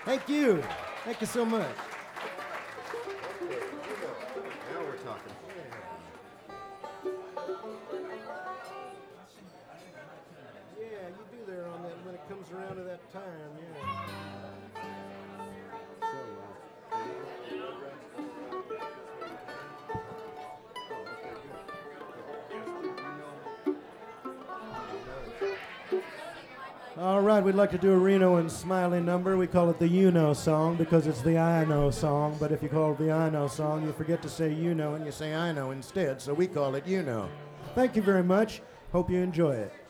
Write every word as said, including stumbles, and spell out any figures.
Thank you. Thank you so much. Now we're talking. Yeah, you do there on that when it comes around to that time, yeah. All right, we'd like to do a Reno and Smiley number. We call it the You Know song because it's the I Know song. But if you call it the I Know song, you forget to say you know and you say I know instead. So we call it You Know. Thank you very much. Hope you enjoy it.